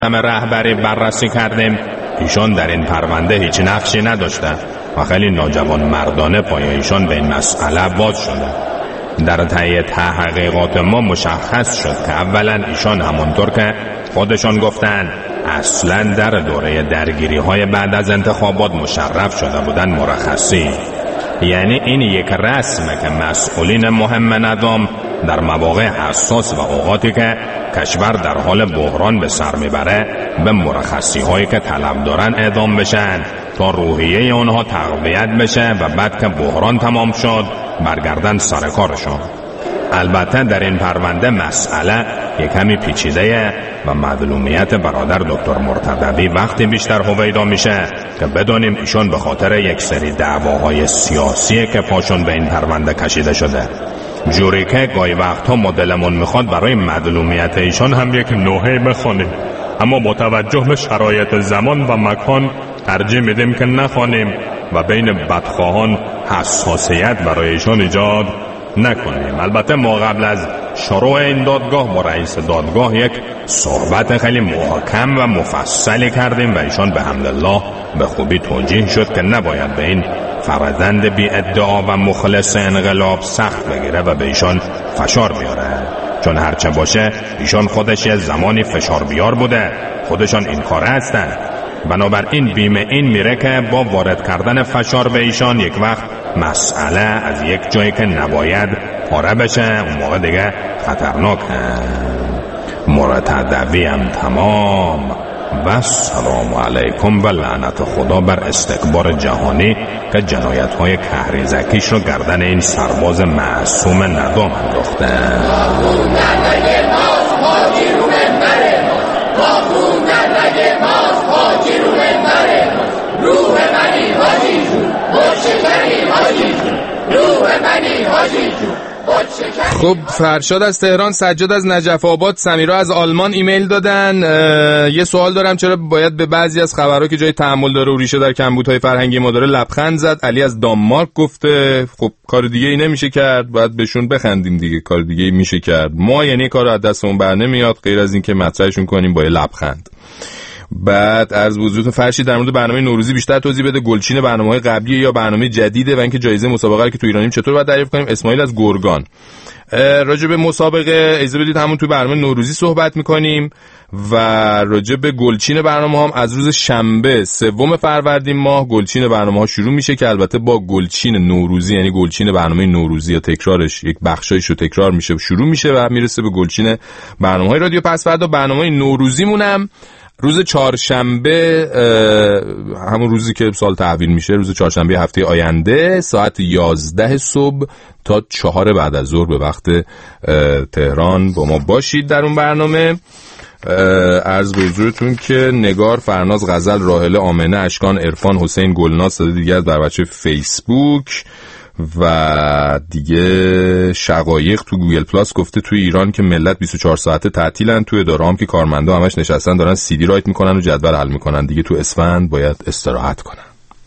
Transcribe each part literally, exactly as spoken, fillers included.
همه رهبری بررسی کردیم. ایشان در این پرونده هیچ نقشی نداشته و خیلی ناجوان مردانه پای ایشان به این مسئله باز شده. در طی تحقیقات ما مشخص شد که اولا ایشان همونطور که خودشان گفتن اصلا در دوره درگیری های بعد از انتخابات مشرف شده بودن مرخصی. یعنی این یک رسمه که مسئولین مهم نظام در مواقع حساس و اوقاتی که کشور در حال بحران به سر میبره به مرخصی هایی که طلب دارن اعدام بشن تا روحیه اونها تقویت بشه و بعد که بحران تمام شد برگردن سر کارشون. البته در این پرونده مسئله یک کمی پیچیده و معلومیت برادر دکتر مرتضوی وقتی بیشتر هویدا میشه که بدونیم ایشون به خاطر یک سری دعواهای سیاسی که پاشون به این پرونده کشیده شده. جوری که گاهی وقتها مدلمون میخواد برای معلومیت ایشون هم یک نوحه بخونیم، اما با توجه به شرایط زمان و مکان ترجیح میدیم که نخونیم و بین بدخواهان حساسیت برای ایشون ایجاد نکنیم. البته ما قبل از شروع این دادگاه با رئیس دادگاه یک صحبت خیلی محکم و مفصلی کردیم و ایشان به حمدالله به خوبی توجیه شد که نباید به این فرزند بی ادعا و مخلص انقلاب سخت بگیره و به ایشان فشار بیاره، چون هرچه باشه ایشان خودش یه زمانی فشار بیار بوده، خودشان این کاره هستن. بنابراین بیمه این میره که با وارد کردن فشار به ایشان یک وقت مسئله از یک جایی که نباید پاره بشه، اون موقع دیگه خطرناکه. مرتضوی هم تمام و السلام علیکم و لعنت خدا بر استکبار جهانی که جنایت های کهریزکیش رو گردن این سرباز معصوم ندام انداخته. خب فرشاد از تهران، سجاد از نجف آباد، سمیرا از آلمان ایمیل دادن. یه سوال دارم، چرا باید به بعضی از خبرها که جای تأمل داره و ریشه در کمبودهای فرهنگی ما داره لبخند زد؟ علی از دانمارک گفته خب کار دیگه ای نمیشه کرد، باید بهشون بخندیم دیگه، کار دیگه ای میشه کرد. ما یعنی کار از دستمون بر نمیاد غیر از این که مطرحشون کنیم با یه لبخند. بعد از وجود فرشی در مورد برنامه نوروزی بیشتر توضیح بده، گلچین برنامه‌های قبلی یا برنامه جدیده و اینکه جایزه مسابقه رو که تو ایرانیم چطور باید دریافت کنیم. اسماعیل از گرگان، راجع به مسابقه اجازه بدید همون تو برنامه نوروزی صحبت می‌کنیم و راجع به گلچین برنامه هم از روز شنبه سوم فروردین ماه گلچین برنامه‌ها شروع میشه که البته با گلچین نوروزی یعنی گلچین برنامه نوروزی یا تکرارش یک بخشایش رو تکرار میشه شروع میشه و میرسه به گلچین برنامه‌های رادیو پس‌فردا. برنامه نوروزیمون هم روز چهارشنبه، همون روزی که سال تحویل میشه، روز چهارشنبه هفته آینده ساعت یازده صبح تا چهار بعد از ظهر به وقت تهران با ما باشید در اون برنامه. عرض به حضورتون که نگار، فرناز، غزل، راحله، آمنه، اشکان، عرفان، حسین، گلناز، صد دیگه از بر بچه فیسبوک و دیگه شقایق تو گوگل پلاس گفته توی ایران که ملت بیست و چهار ساعته تعطیلن، توی اداره هم که کارمندا همش نشستن دارن سی دی رایت میکنن و جدول حل میکنن، دیگه تو اسفند باید استراحت کنن.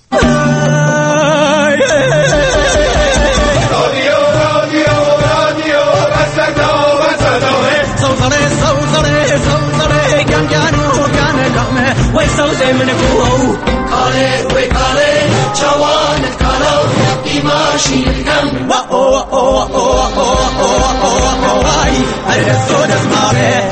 رادیو رادیو رادیو صدا و صداه صوصره صوصره صوصره گم گانو گان لقمه وای صوصه من کو کاله وای کاله جوان کالو ماشي الجنب او او او او او او واي الصوت اسمعه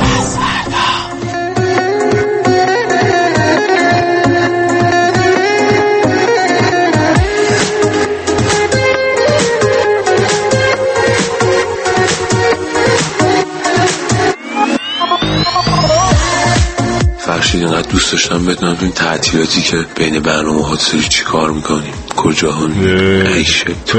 فرشید اینقدر دوست داشتم بدونم این تعطیلاتی که بین برنامه ها سری چی کار میکنیم، کجا ها ایشه تو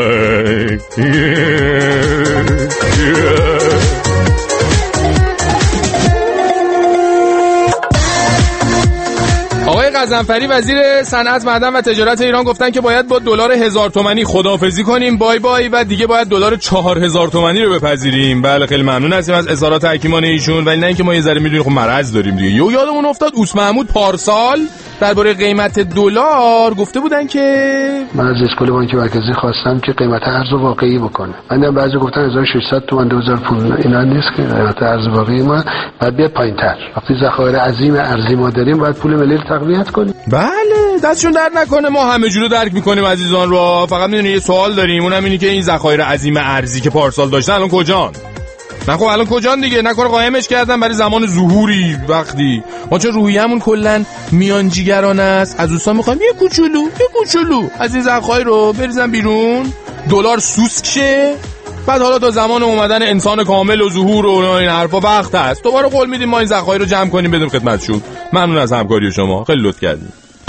آقای قزنفری وزیر صنعت، معدن و تجارت ایران گفتن که باید با دلار هزار تومانی خداحافظی کنیم، بای بای، و دیگه باید دلار چهار هزار تومانی رو بپذیریم. بله خیلی ممنون هستیم از اظهارات حکیمانه ایشون، ولی نه اینکه ما یه ذره میدونیم خب مرض داریم دیگه. یو یادمون افتاد اوس محمود پارسال درباره قیمت دلار گفته بودن که من از اسکول بانک مرکزی خواستم که قیمت ارز واقعی بکنه. من بعضی گفتن هزار و ششصد تومان دو هزار پانصد اینا نیست که قیمت ارز واقعی ما بعد بیاد پایین‌تر. وقتی ذخایر عظیم ارزی ما داریم باید پول ملی رو تقویت کنیم. بله دستشون درد نکنه، ما همه جورو درک میکنیم عزیزان رو. فقط میدونی یه سوال داریم، اونم اینه که این ذخایر عظیم ارزی که پارسال داشتن الان کجان؟ نه خب الان کجان دیگه؟ نکنه قائمش کردن برای زمان ظهوری وقتی ما چه روحیه‌مون کلا میانجیگرانه است. از دوستان میخوایم یه کوچولو یه کوچولو از این ذخایر رو بریزن بیرون، دلار سوسک شه، بعد حالا تا زمان اومدن انسان کامل و ظهور و این حرفا وقت هست دوباره قول میدیم ما این ذخایر رو جمع کنیم بدیم خدمتشون. ممنون از همکاری شما، خیلی لطف کردید.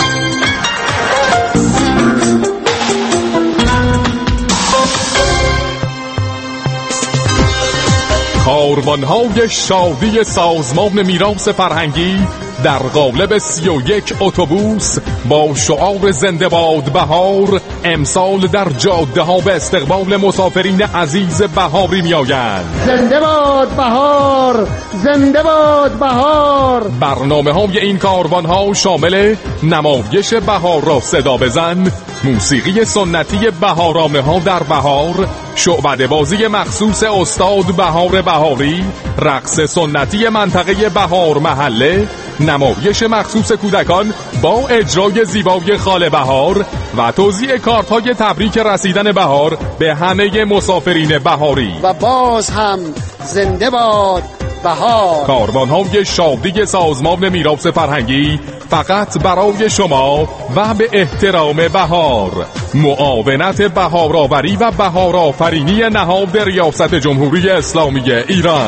کاروان‌های شادی سازمان میراث فرهنگی در قالب سی و یک اتوبوس با شعار زنده باد بهار امسال در جاده ها به استقبال مسافرین عزیز بهاری می آیند. زنده باد بهار، زنده باد بهار. برنامه های این کاروان ها شامل نمایش بهار را صدا بزن، موسیقی سنتی بهارامه ها در بهار، شعبده بازی مخصوص استاد بهار بهاری، رقص سنتی منطقه بهار محله، نمایش مخصوص کودکان با اجرای زیبای خاله بهار و توزیع کارت های تبریک رسیدن بهار به همه مسافرین بهاری. و باز هم زنده باد بهار. کاروان های شادی سازمان میراث فرهنگی فقط برای شما و به احترام بهار. معاونت بهارآوری و بهارآفرینی نهاد ریاست جمهوری اسلامی ایران.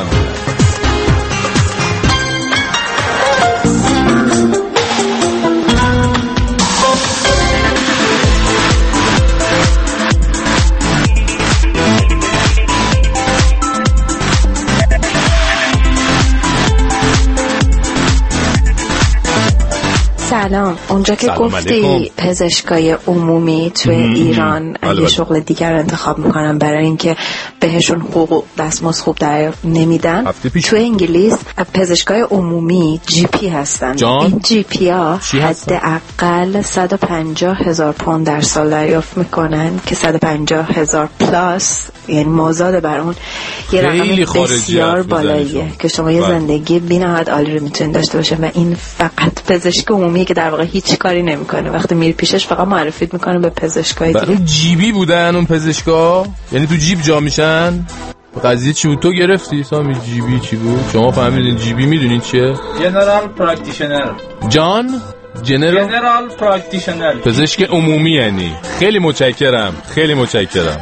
سلام. اونجا که گفتی پزشکای عمومی توی ایران یه شغل دیگر انتخاب میکنن برای اینکه بهشون حقوق دستمزد خوب در نمیدن، توی انگلیس پزشکای عمومی جی پی هستن. جان؟ این جی پی ها حداقل صد و پنجاه هزار پوند در سال دریافت میکنن که صد و پنجاه هزار پلاس یعنی مازاد بر اون یه رقم بسیار بالاییه که شما یه زندگی بی‌نهایت عالی رو میتونید داشته باشین و این فقط پزشک عمومی که در واقع هیچ کاری نمیکنه، وقتی میری پیشش فقط معرفیت میکنه به پزشکای دیگه. برای جیبی بودن اون پزشکا، یعنی تو جیب جا میشن. قضیه چی بود؟ تو گرفتی سامی جیبی چی بود؟ شما فهمیدین جیبی میدونید چیه؟ جنرال پرکتیشنر. جان جنرال جنرال پرکتیشنر، پزشک عمومی. یعنی خیلی متشکرم، خیلی متشکرم.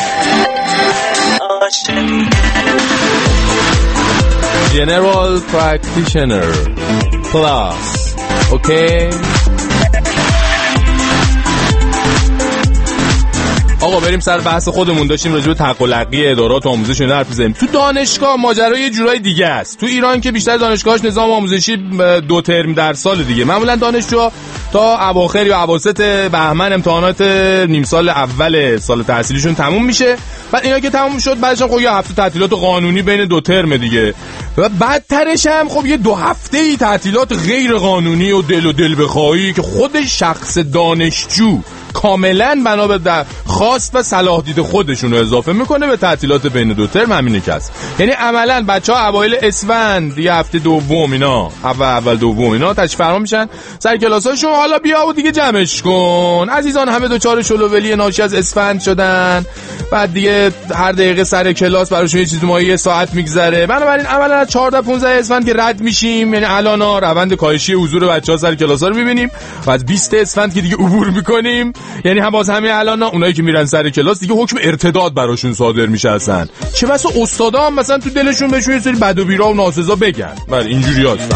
General Practitioner Plus. اوکی آقا بریم سر بحث خودمون. داشتیم راجع به تقلقی ادارات آموزش و حرف می‌زدیم. تو دانشگاه ماجرا یه جورای دیگه است. تو ایران که بیشتر دانشگاهش نظام آموزشی دو ترم در سال دیگه، معمولا دانشجوها تا اواخر یا اواسط بهمن امتحانات نیم سال اول سال تحصیلیشون تموم میشه. بعد اینا که تموم شد بعدش خب یه هفته تعطیلات قانونی بین دو ترم دیگه، و بعدترش هم خب یه دو هفته‌ای تعطیلات غیر قانونی و دل و دل بخواهی که خود شخص دانشجو کاملا بنا به خواست و صلاح دید خودشون رو اضافه میکنه به تعطیلات بین دو ترم. همینه که است. یعنی عملا بچه‌ها اوایل اسفند یه هفته دوم اینا اول اول دوم اینا تشریف فرما میشن سر کلاساشون. حالا بیا و دیگه جمعش کن عزیزان. همه دوچار شلوولی ناشی از اسفند شدن، بعد دیگه هر دقیقه سر کلاس براشون یه چیزی مایه ساعت میگذره. بنابراین عملا از چهارده پانزده اسفند که رد میشیم، یعنی الانا روند کاهشی حضور بچه‌ها سر کلاس‌ها رو می‌بینیم و از بیست اسفند که دیگه عبور می‌کنیم، یعنی هم باز همین الانا اونایی که میرن سر کلاس دیگه حکم ارتداد براشون صادر میشه. اصلا چه بسا استادا هم مثلا تو دلشون بهشون یه سری بد و بیرا و ناسزا بگن. بله اینجوری هستن.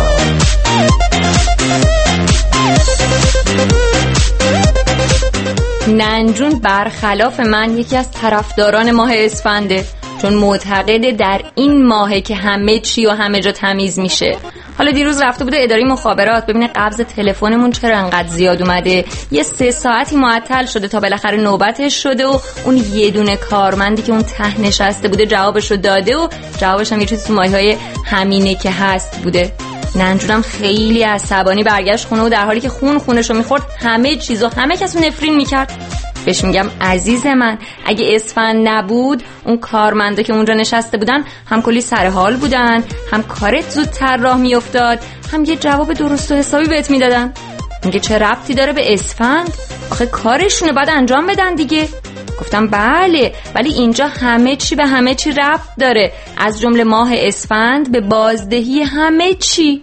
ننجون برخلاف من یکی از طرفداران ماه اسفنده، چون معتقده در این ماهه که همه چی و همه جا تمیز میشه. حالا دیروز رفته بوده اداره مخابرات ببینه قبض تلفنمون چرا انقدر زیاد اومده، یه سه ساعتی معطل شده تا بالاخره نوبتش شده و اون یه دونه کارمندی که اون ته نشسته بوده جوابشو داده و جوابش هم یه چیزی تو مایه‌های همینه که هست بوده. ننجونم خیلی عصبانی برگشت خونه و در حالی که خون خونشو میخورد همه چیزو همه کسو نفرین میکرد. بهش میگم عزیز من اگه اسفند نبود اون کارمندا که اونجا نشسته بودن هم کلی سر حال بودن، هم کارت زودتر راه میافتاد، هم یه جواب درست و حسابی بهت میدادن. میگه چه ربطی داره به اسفند؟ آخه کارشونه باید انجام بدن دیگه. گفتم بله ولی اینجا همه چی به همه چی ربط داره، از جمله ماه اسفند به بازدهی همه چی.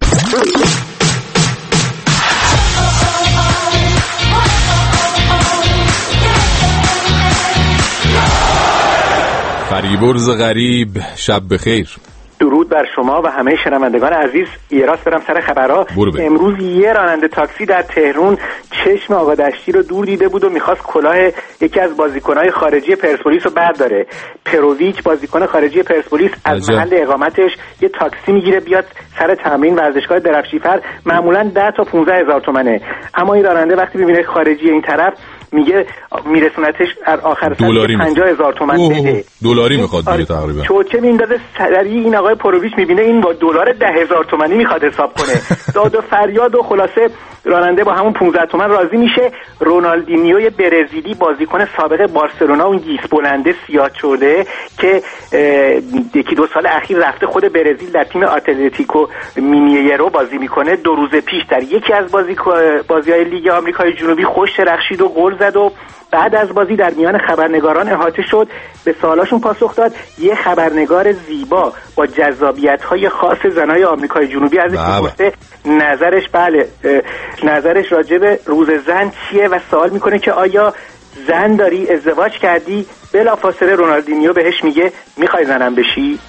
فریبرز غریب، شب بخیر. درود بر شما و همه شنوندگان عزیز. یه راست برم سر خبرها. امروز یه راننده تاکسی در تهران چشم آقا دشتی رو دور دیده بود و میخواست کلاه یکی از بازیکنهای خارجی پرسپولیس رو برداره. پروویچ بازیکن خارجی پرسپولیس از محل اقامتش یه تاکسی میگیره بیاد سر تمرین ورزشگاه درفشیفر، معمولا ده تا پانزده هزار تومنه، اما این راننده وقتی ببینه خارجی این طرف میگه میرسونتش در آخر سال پنجاه هزار تومان بده. دلاری میخواد دیگه تقریبا. چوچه میندازه سری این آقای پروویچ میبینه این با دلار ده هزار تومانی میخواد حساب کنه. داد و فریاد و خلاصه راننده با همون پانزده تومن راضی میشه. رونالدینیوی برزیلی بازیکن سابق بارسلونا، اون گیس بلنده سیاه شده که یکی دو سال اخیر رفته خود برزیل در تیم اتلتیکو مینیرو بازی میکنه، دو روز پیش در یکی از بازی بازی‌های لیگ آمریکای جنوبی خوش درخشید و گل زد و بعد از بازی در میان خبرنگاران احاطه شد، به سوالاشون پاسخ داد. یه خبرنگار زیبا با جذابیت‌های خاص زنای آمریکای جنوبی ازش پرسیده نظرش بله نظرش راجع به روز زن چیه و سوال میکنه که آیا زن داری، ازدواج کردی؟ بلافاصله رونالدینیو بهش میگه میخوای زنم بشی؟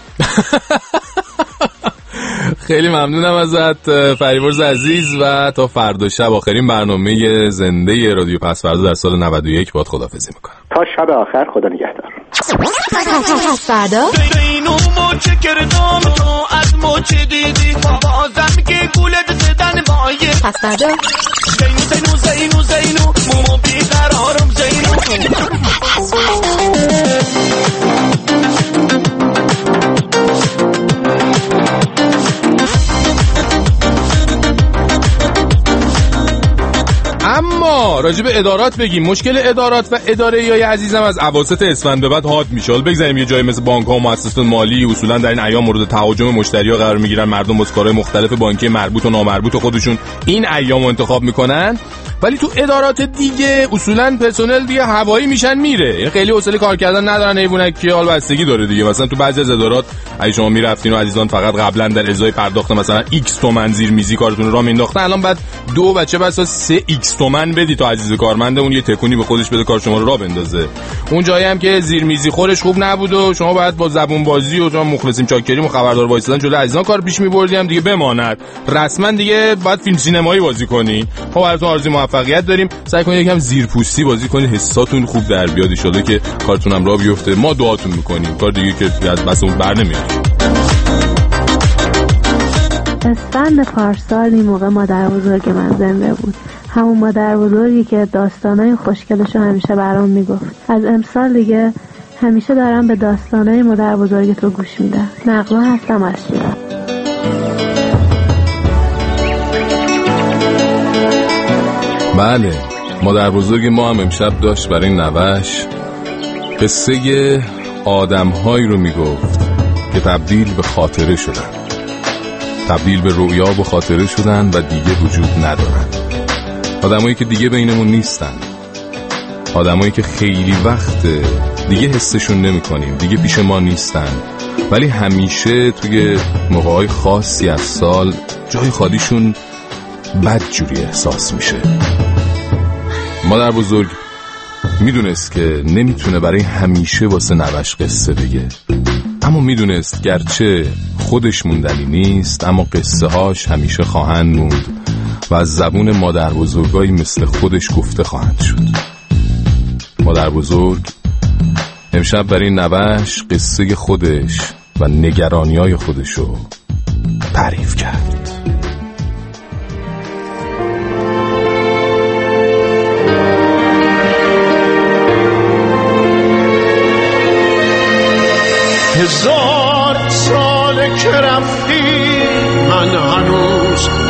خیلی ممنونم ازت فریبرز عزیز و تا فردا شب آخرین برنامه زنده رادیو پس فردا در سال نود و یک باهات خداحافظی میکنم. تا شب آخر خدا نگهدار. پس فردا اینو موچه کردم تو از موچه دیدی بازم که گولت زدن بایه. پس فردا زینو زینو زینو زینو مومو بیقرارم زینو. اما راجع به ادارات بگیم. مشکل ادارات و اداره‌ای عزیزم از اواسط اسفند به بعد حاد میشه. بگذاریم یه جایی مثل بانک‌ها و مؤسسات مالی اصولا در این ایام مورد تهاجم مشتری‌ها قرار میگیرن. مردم با کارهای مختلف بانکی مربوط و نامربوط خودشون این ایامو انتخاب میکنن، ولی تو ادارات دیگه اصولا پرسنل دیگه هوایی میشن میره، خیلی حوصله کار کردن ندارن. حیوانکی حال بستگی داره دیگه. مثلا تو بعضی از ادارات اگه شما میرفتین و عزیزان فقط قبلا در ازای پرداخت مثلا ایکس تومن زیر میزی کارتون رو راه مینداختن، الان بعد دو بچه بسا سه ایکس تومن بدی تا عزیز کارمند اون یه تکونی به خودش بده کار شما رو راه بندازه. اون جایی هم که زیر میزی خورش خوب نبود و شما بعد با زبون بازی و شما مخلصیم چاکریم و خبردار وایسادن جلوی عزیزان کار پیش میبردیم دیگه بماند. رسما دیگه بعد فیلم سینمایی بازی کنی. خب براتون آرزوی موفقیت داریم. سعی کنید یکم زیرپوستی بازی کنید، حساتون خوب در بیاد ان شاءالله که کارتون هم راه بیفته. ما دعاتون میکنیم. کار دیگه که از بس اون بر نمیاد. اسفند پارسال این موقع مادر بزرگ من زنده بود، همون مادر بزرگی که داستانای خوشگلشو همیشه برام میگفت. از امسال دیگه همیشه دارم به داستانای مادر بزرگ تو گوش میدم. نقلا هستم از شیراز. بله، مادر بزرگ ما هم امشب داشت برای نوش قصه آدم‌هایی رو میگفت که تبدیل به خاطره شدن، تبدیل به رویا و خاطره شدن و دیگه وجود ندارن. آدمایی که دیگه بینمون نیستن، آدمایی که خیلی وقت دیگه حسشون نمی کنیم، دیگه پیش ما نیستن، ولی همیشه توی موقعهای خاصی از سال جای خالیشون بدجوری احساس میشه. مادر بزرگ میدونست که نمیتونه برای همیشه واسه نوش قصه بگه، اما میدونست گرچه خودش موندنی نیست اما قصه هاش همیشه خواهند موند و از زبون مادر بزرگایی مثل خودش گفته خواهند شد. مادر بزرگ امشب برای نوش قصه خودش و نگرانیای خودشو تعریف کرد. هزار سال که رفتی من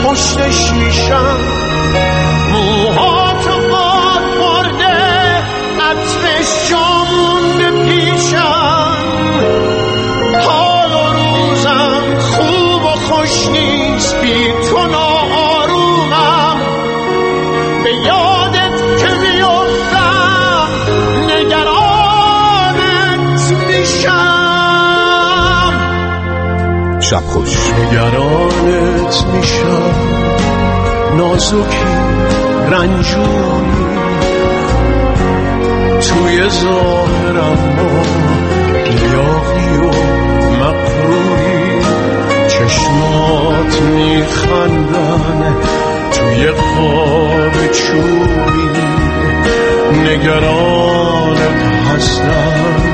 پشت شیشم، موها تو باد برده عطرش جامونده پیشم. حال و روزم خوب و خوش نیست بی تو ناآرومم. به یادت که میفتم نگرانت میشم. شب خوش. نگرانت میشم، نازکی رنجونی توی ظاهرم ما لیاقی و مقروری. چشمات میخندن توی خواب چوبی، نگرانت هستم